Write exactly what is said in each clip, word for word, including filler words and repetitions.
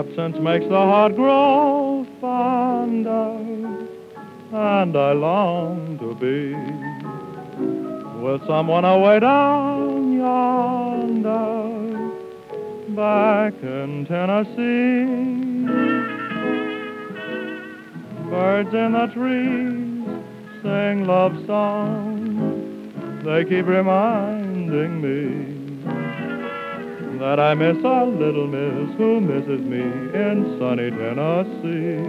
Absence makes the heart grow fonder, and I long to be with someone away down yonder, back in Tennessee. Birds in the trees sing love songs. They keep reminding me that I miss a little miss who misses me in sunny Tennessee.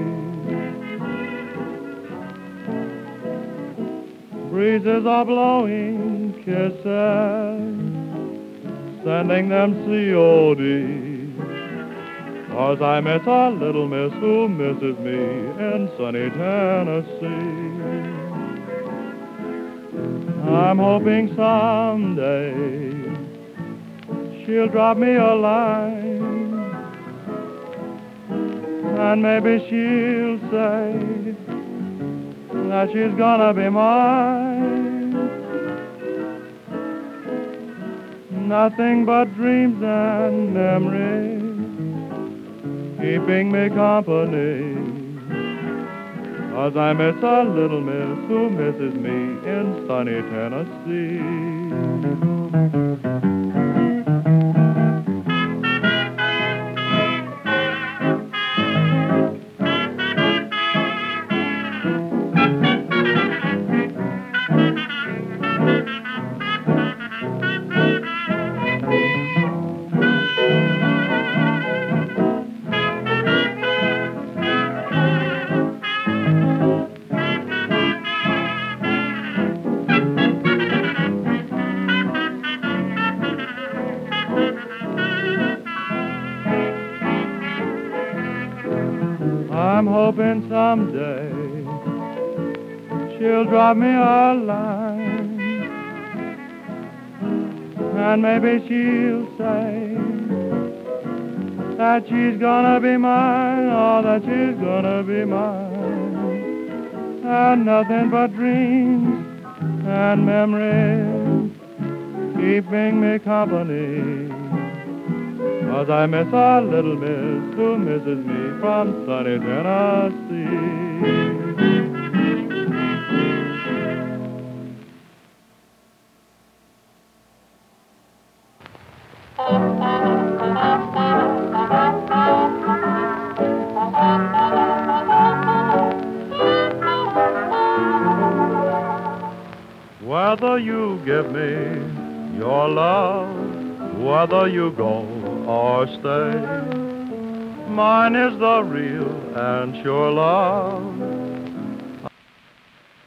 Breezes are blowing kisses, sending them C O D, 'cause I miss a little miss who misses me in sunny Tennessee. I'm hoping someday she'll drop me a line, and maybe she'll say that she's gonna be mine. Nothing but dreams and memories keeping me company, 'cause I miss a little miss who misses me in sunny Tennessee. I'm hoping someday she'll drop me a line, and maybe she'll say that she's gonna be mine, oh, that she's gonna be mine, and nothing but dreams and memories keeping me company, 'cause I miss a little miss who misses me from sunny Tennessee. Whether you give me your love, whether you go or stay, mine is the real and sure love